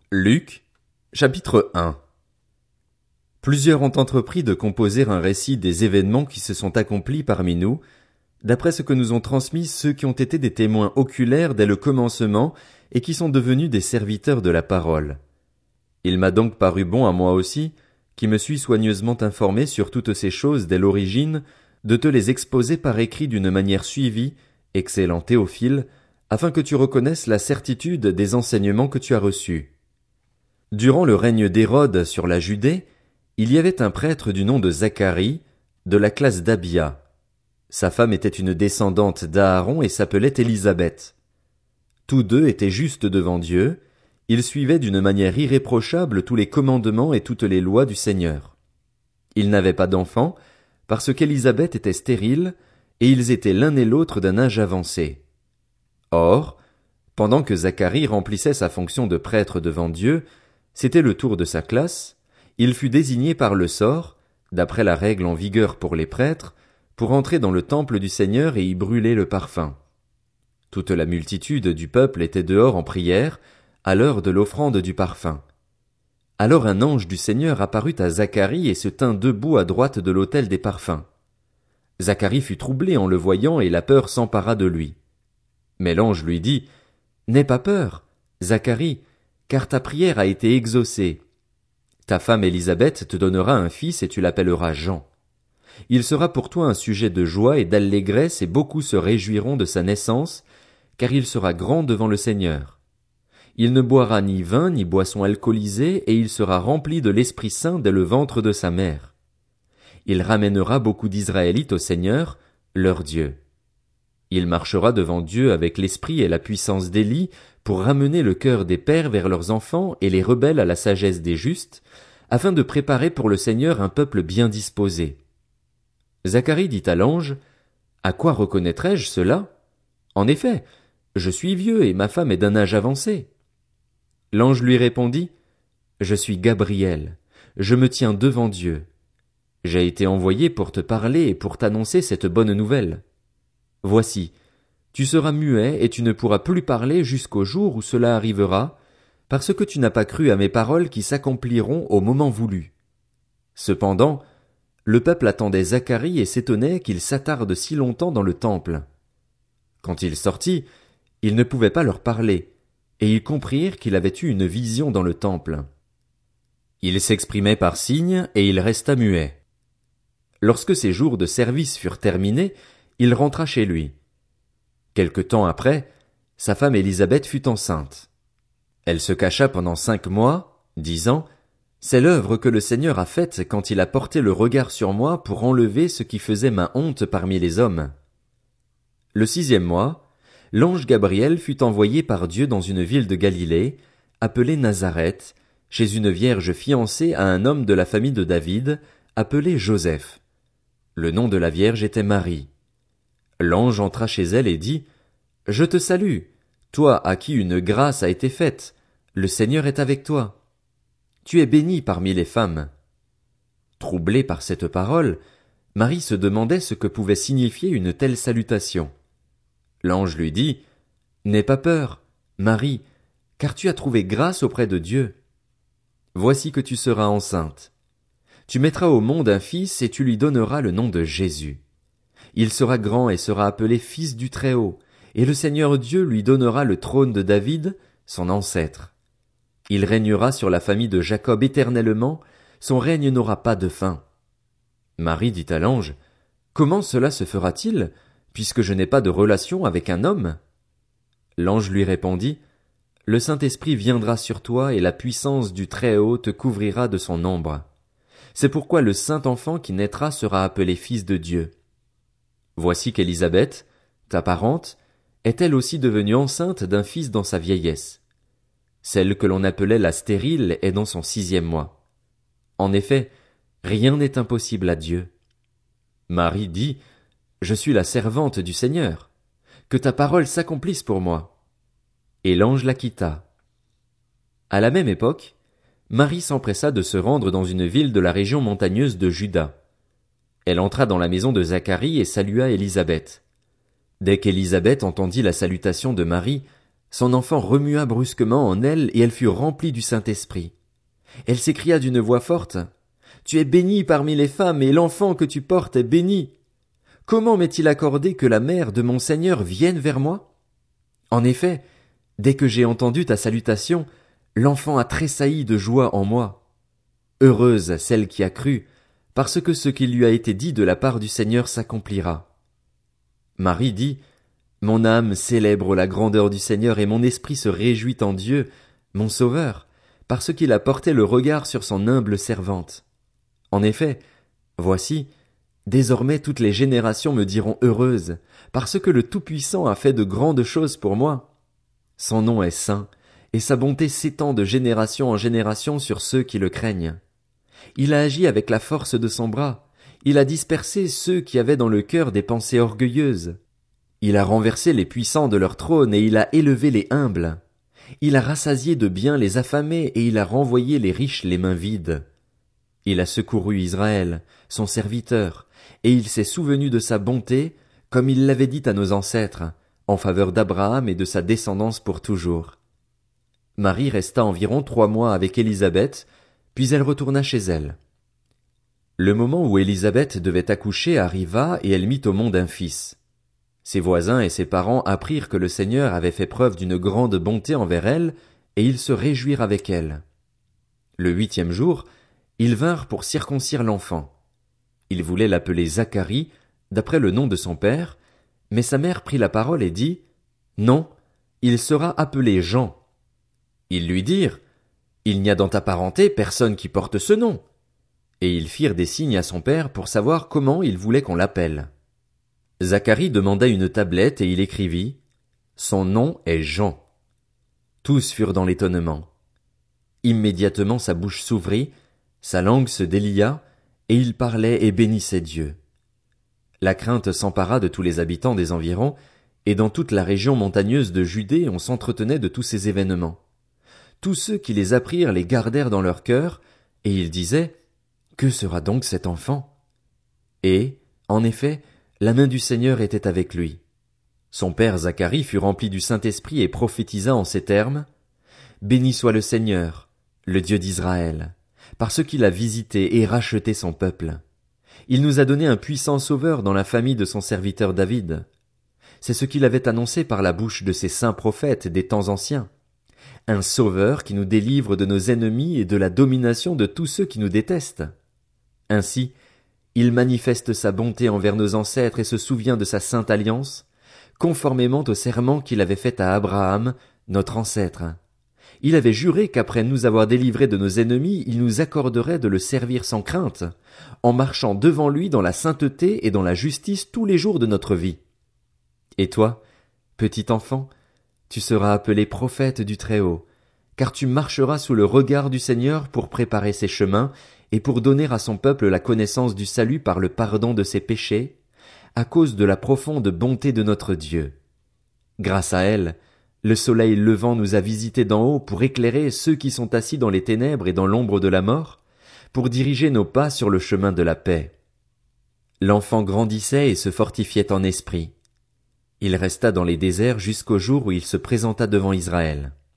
Luc, chapitre 1. Plusieurs ont entrepris de composer un récit des événements qui se sont accomplis parmi nous, d'après ce que nous ont transmis ceux qui ont été des témoins oculaires dès le commencement et qui sont devenus des serviteurs de la parole. Il m'a donc paru bon à moi aussi, qui me suis soigneusement informé sur toutes ces choses dès l'origine, de te les exposer par écrit d'une manière suivie, excellent Théophile, afin que tu reconnaisses la certitude des enseignements que tu as reçus. Durant le règne d'Hérode sur la Judée, il y avait un prêtre du nom de Zacharie, de la classe d'Abia. Sa femme était une descendante d'Aaron et s'appelait Élisabeth. Tous deux étaient justes devant Dieu, ils suivaient d'une manière irréprochable tous les commandements et toutes les lois du Seigneur. Ils n'avaient pas d'enfants, parce qu'Élisabeth était stérile, et ils étaient l'un et l'autre d'un âge avancé. Or, pendant que Zacharie remplissait sa fonction de prêtre devant Dieu, c'était le tour de sa classe, il fut désigné par le sort, d'après la règle en vigueur pour les prêtres, pour entrer dans le temple du Seigneur et y brûler le parfum. Toute la multitude du peuple était dehors en prière, à l'heure de l'offrande du parfum. Alors un ange du Seigneur apparut à Zacharie et se tint debout à droite de l'autel des parfums. Zacharie fut troublé en le voyant et la peur s'empara de lui. Mais l'ange lui dit, « N'aie pas peur, Zacharie, car ta prière a été exaucée. Ta femme Élisabeth te donnera un fils et tu l'appelleras Jean. Il sera pour toi un sujet de joie et d'allégresse et beaucoup se réjouiront de sa naissance, car il sera grand devant le Seigneur. Il ne boira ni vin ni boisson alcoolisée et il sera rempli de l'Esprit Saint dès le ventre de sa mère. Il ramènera beaucoup d'Israélites au Seigneur, leur Dieu. Il marchera devant Dieu avec l'esprit et la puissance d'Élie pour ramener le cœur des pères vers leurs enfants et les rebelles à la sagesse des justes, afin de préparer pour le Seigneur un peuple bien disposé. Zacharie dit à l'ange, « À quoi reconnaîtrai-je cela? En effet, je suis vieux et ma femme est d'un âge avancé. » L'ange lui répondit, « Je suis Gabriel, je me tiens devant Dieu. J'ai été envoyé pour te parler et pour t'annoncer cette bonne nouvelle. Voici, tu seras muet et tu ne pourras plus parler jusqu'au jour où cela arrivera, parce que tu n'as pas cru à mes paroles qui s'accompliront au moment voulu. » Cependant, le peuple attendait Zacharie et s'étonnait qu'il s'attarde si longtemps dans le temple. Quand il sortit, il ne pouvait pas leur parler, et ils comprirent qu'il avait eu une vision dans le temple. Il s'exprimait par signes et il resta muet. Lorsque ses jours de service furent terminés, il rentra chez lui. Quelque temps après, sa femme Élisabeth fut enceinte. Elle se cacha pendant 5 mois, disant, « C'est l'œuvre que le Seigneur a faite quand il a porté le regard sur moi pour enlever ce qui faisait ma honte parmi les hommes. » Le 6e mois, l'ange Gabriel fut envoyé par Dieu dans une ville de Galilée, appelée Nazareth, chez une vierge fiancée à un homme de la famille de David, appelé Joseph. Le nom de la vierge était Marie. L'ange entra chez elle et dit, « Je te salue, toi à qui une grâce a été faite, le Seigneur est avec toi. Tu es bénie parmi les femmes. » Troublée par cette parole, Marie se demandait ce que pouvait signifier une telle salutation. L'ange lui dit, « N'aie pas peur, Marie, car tu as trouvé grâce auprès de Dieu. Voici que tu seras enceinte. Tu mettras au monde un fils et tu lui donneras le nom de Jésus. Il sera grand et sera appelé Fils du Très-Haut, et le Seigneur Dieu lui donnera le trône de David, son ancêtre. Il régnera sur la famille de Jacob éternellement, son règne n'aura pas de fin. » Marie dit à l'ange, « Comment cela se fera-t-il, puisque je n'ai pas de relation avec un homme? » L'ange lui répondit, « Le Saint-Esprit viendra sur toi et la puissance du Très-Haut te couvrira de son ombre. C'est pourquoi le saint enfant qui naîtra sera appelé Fils de Dieu. Voici qu'Élisabeth, ta parente, est elle aussi devenue enceinte d'un fils dans sa vieillesse. Celle que l'on appelait la stérile est dans son 6e mois. En effet, rien n'est impossible à Dieu. » Marie dit, « Je suis la servante du Seigneur. Que ta parole s'accomplisse pour moi. » Et l'ange la quitta. À la même époque, Marie s'empressa de se rendre dans une ville de la région montagneuse de Juda. Elle entra dans la maison de Zacharie et salua Élisabeth. Dès qu'Élisabeth entendit la salutation de Marie, Son enfant remua brusquement en elle et elle fut remplie du Saint-Esprit. Elle s'écria d'une voix forte, « Tu es bénie parmi les femmes et l'enfant que tu portes est béni. Comment m'est-il accordé que la mère de mon Seigneur vienne vers moi? En effet, dès que j'ai entendu ta salutation, l'enfant a tressailli de joie en moi. Heureuse celle qui a cru, parce que ce qui lui a été dit de la part du Seigneur s'accomplira. » Marie dit, « Mon âme célèbre la grandeur du Seigneur et mon esprit se réjouit en Dieu, mon Sauveur, parce qu'il a porté le regard sur son humble servante. En effet, voici, désormais toutes les générations me diront heureuse, parce que le Tout-Puissant a fait de grandes choses pour moi. Son nom est saint, et sa bonté s'étend de génération en génération sur ceux qui le craignent. Il a agi avec la force de son bras, il a dispersé ceux qui avaient dans le cœur des pensées orgueilleuses. Il a renversé les puissants de leur trône et il a élevé les humbles. Il a rassasié de biens les affamés et il a renvoyé les riches les mains vides. Il a secouru Israël, son serviteur, et il s'est souvenu de sa bonté, comme il l'avait dit à nos ancêtres, en faveur d'Abraham et de sa descendance pour toujours. Marie resta environ 3 mois avec Élisabeth, puis elle retourna chez elle. Le moment où Élisabeth devait accoucher arriva et elle mit au monde un fils. Ses voisins et ses parents apprirent que le Seigneur avait fait preuve d'une grande bonté envers elle, et ils se réjouirent avec elle. Le 8e jour, ils vinrent pour circoncire l'enfant. Ils voulaient l'appeler Zacharie, d'après le nom de son père, mais sa mère prit la parole et dit, « Non, il sera appelé Jean. » Ils lui dirent, « Il n'y a dans ta parenté personne qui porte ce nom. » Et ils firent des signes à son père pour savoir comment il voulait qu'on l'appelle. Zacharie demanda une tablette et il écrivit, « Son nom est Jean. » Tous furent dans l'étonnement. Immédiatement sa bouche s'ouvrit, sa langue se délia, et il parlait et bénissait Dieu. La crainte s'empara de tous les habitants des environs, et dans toute la région montagneuse de Judée on s'entretenait de tous ces événements. Tous ceux qui les apprirent les gardèrent dans leur cœur, et ils disaient, « Que sera donc cet enfant? » Et, en effet, la main du Seigneur était avec lui. Son père Zacharie fut rempli du Saint-Esprit et prophétisa en ces termes, « Béni soit le Seigneur, le Dieu d'Israël, parce qu'il a visité et racheté son peuple. Il nous a donné un puissant sauveur dans la famille de son serviteur David. C'est ce qu'il avait annoncé par la bouche de ses saints prophètes des temps anciens. Un sauveur qui nous délivre de nos ennemis et de la domination de tous ceux qui nous détestent. Ainsi, il manifeste sa bonté envers nos ancêtres et se souvient de sa sainte alliance, conformément au serment qu'il avait fait à Abraham, notre ancêtre. Il avait juré qu'après nous avoir délivrés de nos ennemis, il nous accorderait de le servir sans crainte, en marchant devant lui dans la sainteté et dans la justice tous les jours de notre vie. Et toi, petit enfant, tu seras appelé prophète du Très-Haut, car tu marcheras sous le regard du Seigneur pour préparer ses chemins et pour donner à son peuple la connaissance du salut par le pardon de ses péchés, à cause de la profonde bonté de notre Dieu. Grâce à elle, le soleil levant nous a visités d'en haut pour éclairer ceux qui sont assis dans les ténèbres et dans l'ombre de la mort, pour diriger nos pas sur le chemin de la paix. L'enfant grandissait et se fortifiait en esprit. Il resta dans les déserts jusqu'au jour où il se présenta devant Israël.